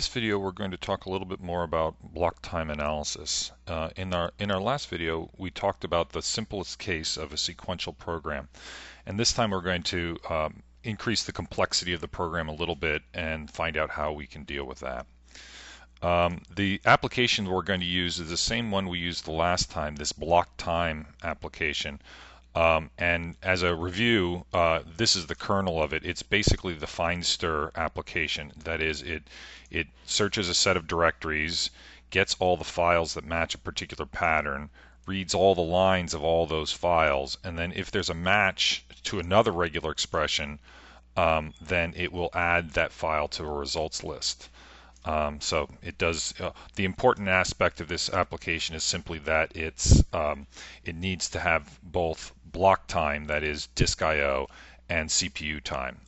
this video, we're going to talk a little bit more about block time analysis. In our last video, we talked about the simplest case of a sequential program, and this time we're going to increase the complexity of the program a little bit and find out how we can deal with that. The application we're going to use is the same one we used the last time, this block time application. And as a review, this is the kernel of it. It's basically the find-stir application. That is, it searches a set of directories, gets all the files that match a particular pattern, reads all the lines of all those files, and then if there's a match to another regular expression, then it will add that file to a results list. So it does. The important aspect of this application is simply that it needs to have both block time, that is disk I/O, and CPU time.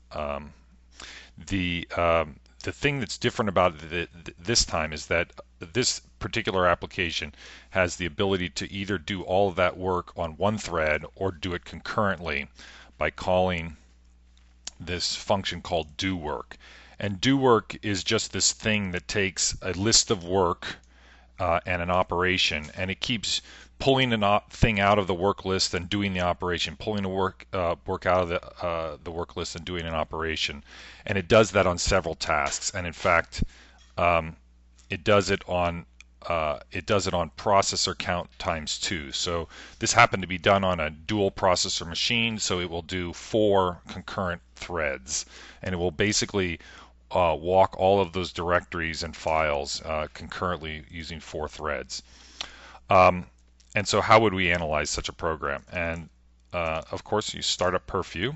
The thing that's different about this time is that this particular application has the ability to either do all of that work on one thread or do it concurrently by calling this function called doWork. And doWork is just this thing that takes a list of work and an operation, and it keeps pulling a thing out of the work list and doing the operation, pulling a work out of the work list and doing an operation, and it does that on several tasks. And in fact, it does it on processor count times 2. So this happened to be done on a dual processor machine, so it will do 4 concurrent threads, and it will basically walk all of those directories and files concurrently using 4 threads. And so how would we analyze such a program? And of course, you start up Perfview.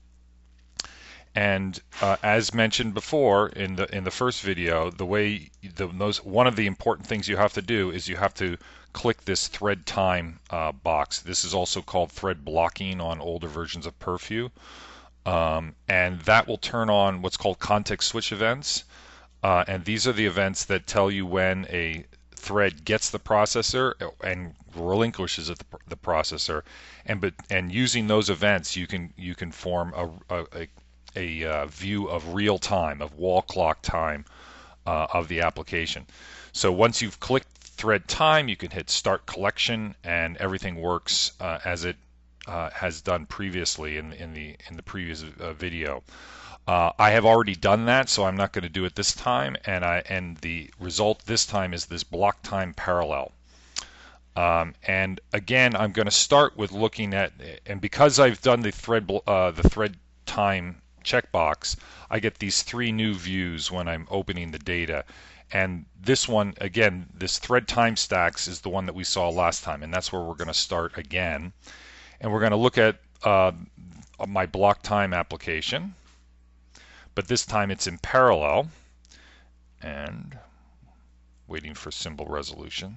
And as mentioned before in the first video, one of the important things you have to do is you have to click this thread time box. This is also called thread blocking on older versions of Perfview. And that will turn on what's called context switch events, and these are the events that tell you when a thread gets the processor and relinquishes the processor, and using those events you can form a view of real time, of wall clock time of the application. So once you've clicked thread time, you can hit start collection, and everything works as it has done previously in the previous video. I have already done that, so I'm not going to do it this time, and the result this time is this block time parallel. And again, I'm going to start with looking at, and because I've done the thread time checkbox, I get these 3 new views when I'm opening the data. And this one, again, this thread time stacks is the one that we saw last time, and that's where we're going to start again. And we're going to look at my block time application, but this time it's in parallel, and waiting for symbol resolution.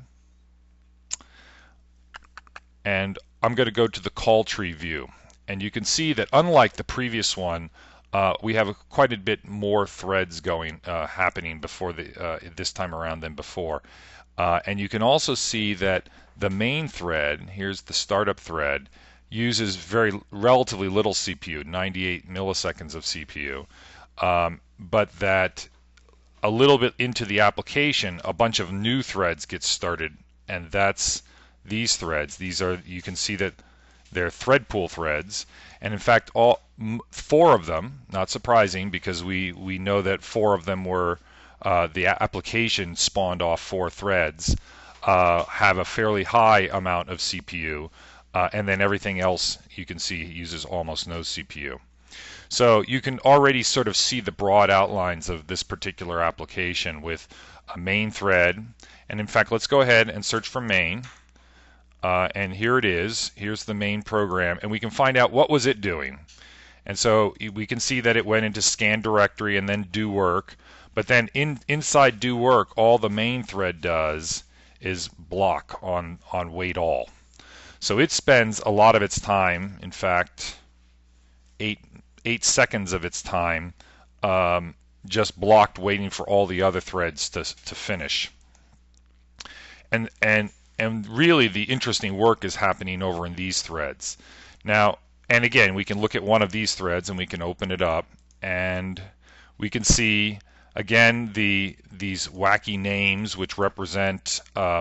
And I'm going to go to the call tree view, and you can see that unlike the previous one, we have quite a bit more threads happening before this time around than before. And you can also see that the main thread, here's the startup thread, uses relatively little CPU, 98 milliseconds of CPU, but that a little bit into the application, a bunch of new threads get started, and that's these threads. You can see that they're thread pool threads, and in fact, 4 of them, not surprising because we know that 4 of them were the application spawned off 4 threads, have a fairly high amount of CPU. And then everything else you can see uses almost no CPU. So you can already sort of see the broad outlines of this particular application with a main thread. And in fact, let's go ahead and search for main. And here it is. Here's the main program. And we can find out what was it doing. And so we can see that it went into scan directory and then do work. But then inside do work, all the main thread does is block on wait all. So it spends a lot of its time, in fact, 8 seconds of its time, just blocked waiting for all the other threads to finish. And really the interesting work is happening over in these threads. Now, and again, we can look at one of these threads and we can open it up, and we can see Again, these wacky names which represent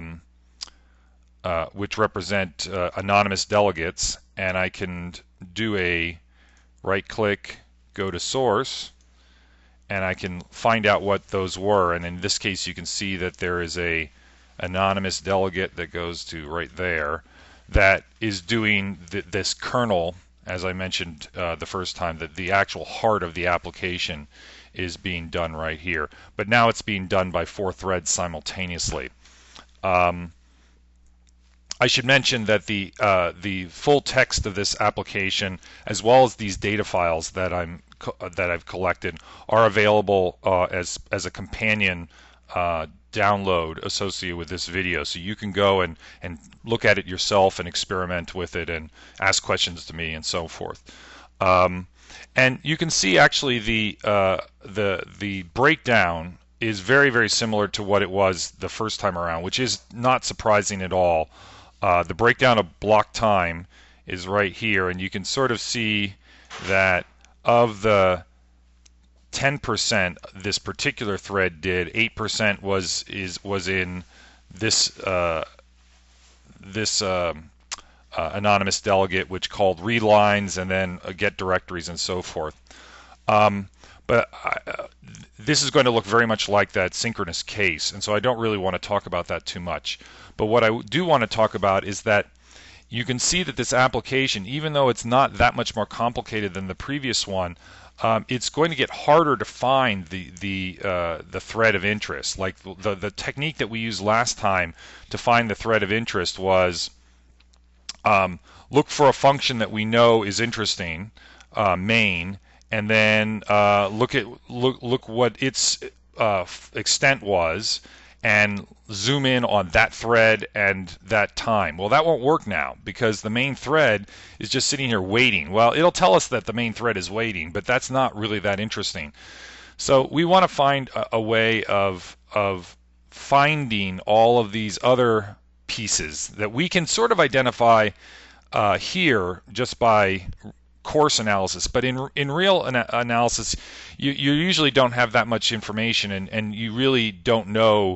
anonymous delegates, and I can do a right-click, go to source, and I can find out what those were. And in this case, you can see that there is a anonymous delegate that goes to right there that is doing this kernel, as I mentioned the first time, that the actual heart of the application is being done right here. But now it's being done by 4 threads simultaneously. I should mention that the full text of this application, as well as these data files that I've collected, are available as a companion download associated with this video. So you can go and look at it yourself and experiment with it and ask questions to me and so forth. And you can see actually the breakdown is very, very similar to what it was the first time around, which is not surprising at all. The breakdown of block time is right here, and you can sort of see that of the 10% this particular thread did, 8% was in this anonymous delegate, which called read lines and then get directories and so forth. This is going to look very much like that synchronous case, and so I don't really want to talk about that too much. But what I do want to talk about is that you can see that this application, even though it's not that much more complicated than the previous one, it's going to get harder to find the thread of interest. Like the technique that we used last time to find the thread of interest was look for a function that we know is interesting, main, and then look what its extent was, and zoom in on that thread and that time. Well, that won't work now because the main thread is just sitting here waiting. Well, it'll tell us that the main thread is waiting, but that's not really that interesting. So we want to find a way of finding all of these other pieces that we can sort of identify here just by coarse analysis, but in real analysis you usually don't have that much information, and you really don't know.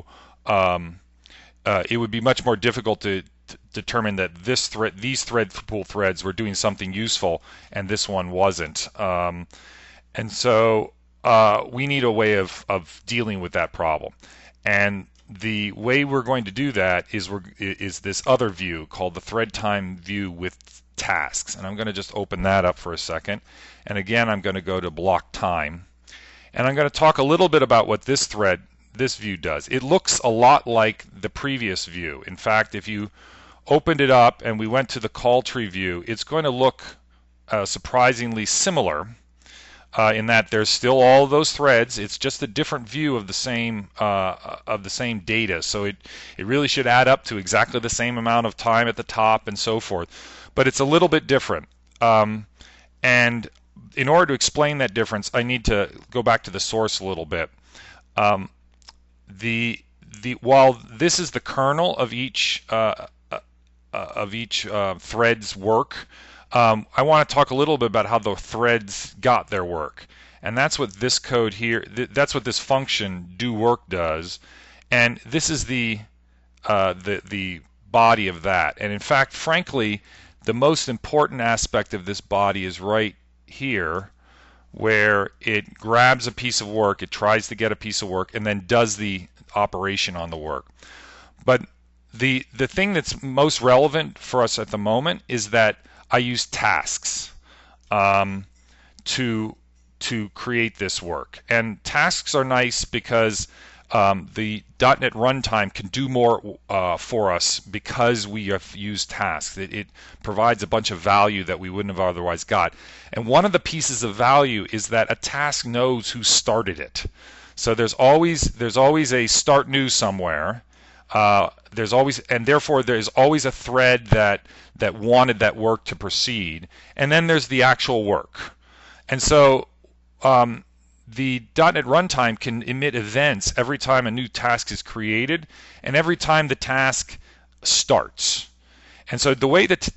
It would be much more difficult to determine that these thread pool threads were doing something useful and this one wasn't, and so we need a way of dealing with that problem. And the way we're going to do that is this other view called the thread time view with tasks. And I'm going to just open that up for a second. And again, I'm going to go to block time. And I'm going to talk a little bit about what this view does. It looks a lot like the previous view. In fact, if you opened it up and we went to the call tree view, it's going to look surprisingly similar in that there's still all of those threads. It's just a different view of the same data. So it really should add up to exactly the same amount of time at the top and so forth. But it's a little bit different. And in order to explain that difference, I need to go back to the source a little bit. While this is the kernel of each thread's work, I want to talk a little bit about how the threads got their work, and that's what this code here. That's what this function do work does, and this is the body of that. And in fact, frankly, the most important aspect of this body is right here, where it grabs a piece of work, it tries to get a piece of work, and then does the operation on the work. But the thing that's most relevant for us at the moment is that I use tasks to create this work. And tasks are nice because the .NET Runtime can do more for us because we have used tasks. It provides a bunch of value that we wouldn't have otherwise got. And one of the pieces of value is that a task knows who started it. So there's always a start new somewhere. And therefore there's always a thread that wanted that work to proceed. And then there's the actual work. And so the .NET Runtime can emit events every time a new task is created and every time the task starts. And so the way that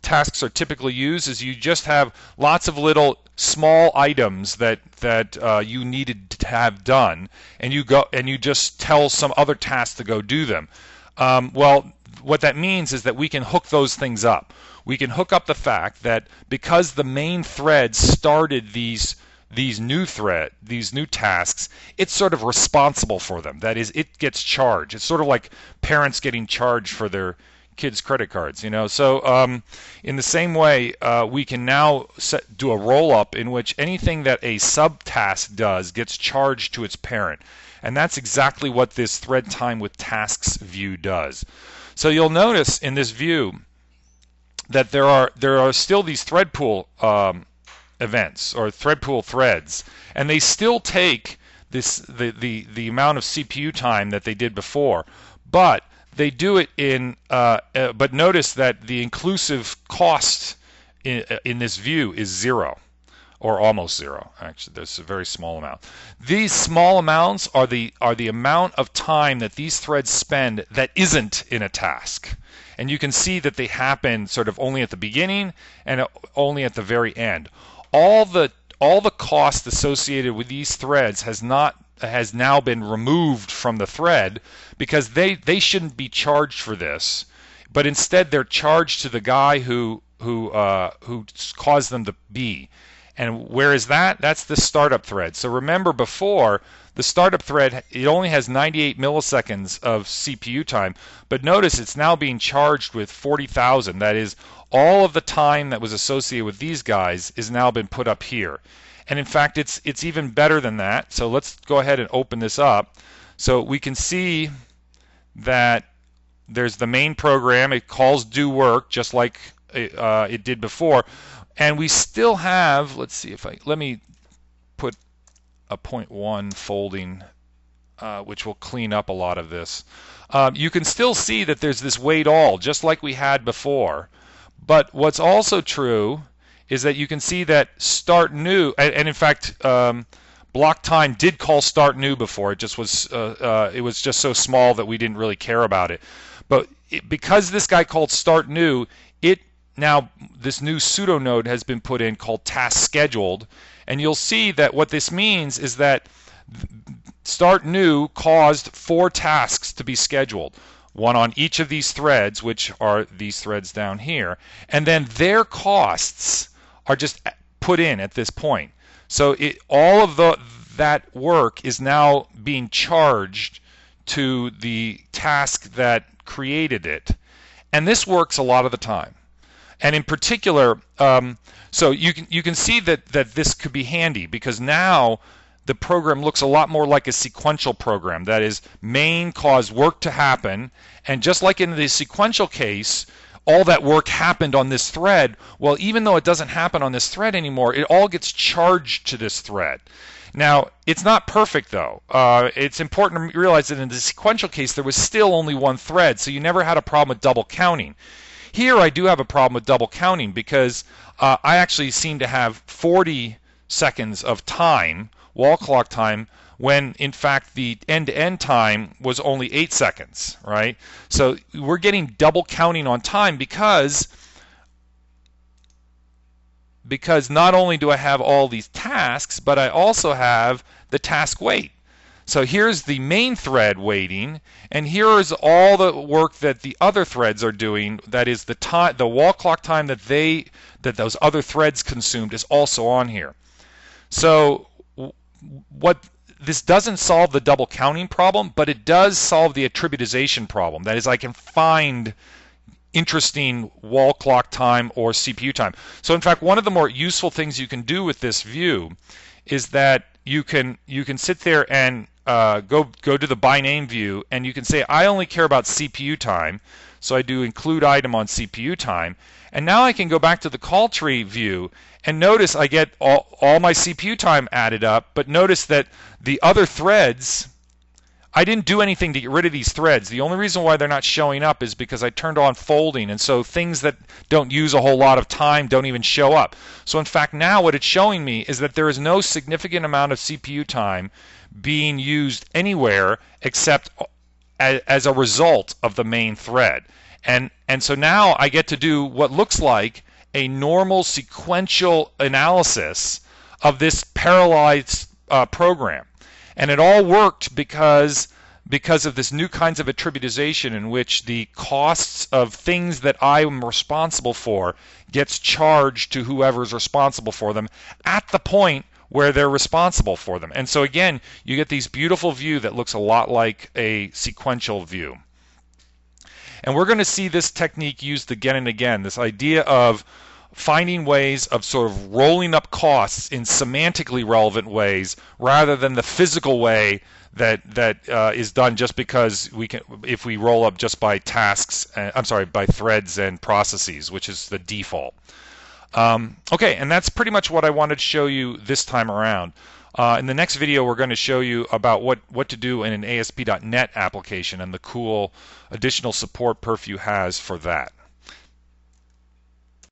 tasks are typically used is you just have lots of little small items that you needed to have done, and you just tell some other task to go do them. Well, what that means is that we can hook those things up. We can hook up the fact that because the main thread started these new tasks, it's sort of responsible for them. That is, it gets charged. It's sort of like parents getting charged for their kids' credit cards, you know. So in the same way, we can now do a roll-up in which anything that a subtask does gets charged to its parent. And that's exactly what this thread time with tasks view does. So you'll notice in this view that there are still these thread pool events or thread pool threads, and they still take the amount of CPU time that they did before, but they do it in but notice that the inclusive cost in this view is 0 or almost 0. Actually, there's a very small amount. These small amounts are the amount of time that these threads spend that isn't in a task. And you can see that they happen sort of only at the beginning and only at the very end. All the cost associated with these threads has now been removed from the thread, because they shouldn't be charged for this, but instead they're charged to the guy who caused them to be. And where is that? That's the startup thread. So remember, before, the startup thread, it only has 98 milliseconds of CPU time, but notice it's now being charged with 40,000. That is, all of the time that was associated with these guys is now been put up here. And in fact, it's even better than that. So let's go ahead and open this up. So we can see that there's the main program. It calls do work just like it did before. And we still have, let's see if let me put a 0.1 folding, which will clean up a lot of this. You can still see that there's this wait all, just like we had before. But what's also true is that you can see that start new, and in fact, block time did call start new before. It just was it was just so small that we didn't really care about it. But because this guy called start new, now this new pseudo node has been put in called task scheduled, and you'll see that what this means is that start new caused 4 tasks to be scheduled, one on each of these threads, which are these threads down here, and then their costs are just put in at this point. So all of that work is now being charged to the task that created it, and this works a lot of the time. And in particular, so you can see that this could be handy, because now the program looks a lot more like a sequential program. That is, main caused work to happen, and just like in the sequential case, all that work happened on this thread. Well, even though it doesn't happen on this thread anymore, it all gets charged to this thread. Now, it's not perfect, though. It's important to realize that in the sequential case, there was still only one thread, so you never had a problem with double counting. Here I do have a problem with double counting, because I actually seem to have 40 seconds of time, wall clock time, when in fact the end-to-end time was only 8 seconds, right? So we're getting double counting on time because not only do I have all these tasks, but I also have the task wait. So here's the main thread waiting, and here is all the work that the other threads are doing. That is the wall clock time that those other threads consumed is also on here. So this doesn't solve the double counting problem, but it does solve the attributization problem. That is, I can find interesting wall clock time or CPU time. So in fact, one of the more useful things you can do with this view is that you can sit there and go to the by name view, and you can say, I only care about CPU time, so I do include item on CPU time, and now I can go back to the call tree view and notice I get all my CPU time added up, but notice that the other threads, I didn't do anything to get rid of these threads. The only reason why they're not showing up is because I turned on folding, and so things that don't use a whole lot of time don't even show up. So in fact, now what it's showing me is that there is no significant amount of CPU time being used anywhere except as a result of the main thread. And so now I get to do what looks like a normal sequential analysis of this parallelized program. And it all worked because of this new kinds of attributization in which the costs of things that I am responsible for gets charged to whoever's responsible for them at the point where they're responsible for them. And so again, you get these beautiful view that looks a lot like a sequential view. And we're going to see this technique used again and again, this idea of finding ways of sort of rolling up costs in semantically relevant ways rather than the physical way that is done just because we can, if we roll up just by tasks, by threads and processes, which is the default. Okay, and that's pretty much what I wanted to show you this time around. In the next video, we're going to show you about what to do in an ASP.NET application and the cool additional support Purview has for that.